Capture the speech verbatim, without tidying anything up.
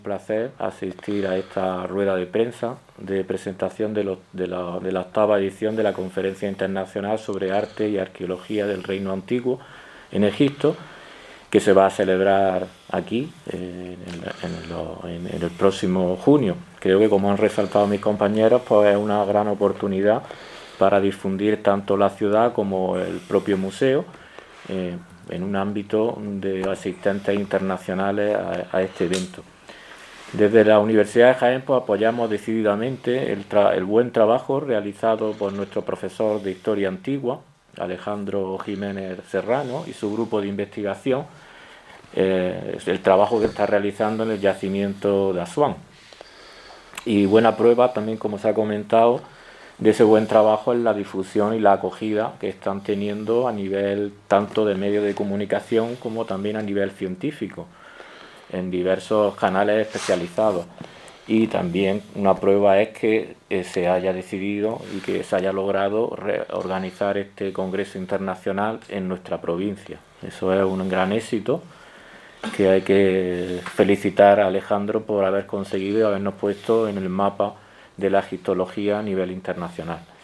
Un placer asistir a esta rueda de prensa de presentación de, lo, de, la, de la octava edición de la Conferencia Internacional sobre Arte y Arqueología del Reino Antiguo en Egipto, que se va a celebrar aquí eh, en, en, lo, en, en el próximo junio. Creo que, como han resaltado mis compañeros, pues es una gran oportunidad para difundir tanto la ciudad como el propio museo eh, en un ámbito de asistentes internacionales a, a este evento. Desde la Universidad de Jaén pues, apoyamos decididamente el, el buen trabajo realizado por nuestro profesor de Historia Antigua, Alejandro Jiménez Serrano, y su grupo de investigación, eh, el trabajo que está realizando en el yacimiento de Asuán. Y buena prueba también, como se ha comentado, de ese buen trabajo en la difusión y la acogida que están teniendo a nivel tanto de medios de comunicación como también a nivel científico, en diversos canales especializados. Y también una prueba es que eh, se haya decidido y que se haya logrado organizar este congreso internacional en nuestra provincia. Eso es un gran éxito que hay que felicitar a Alejandro por haber conseguido y habernos puesto en el mapa de la egiptología a nivel internacional.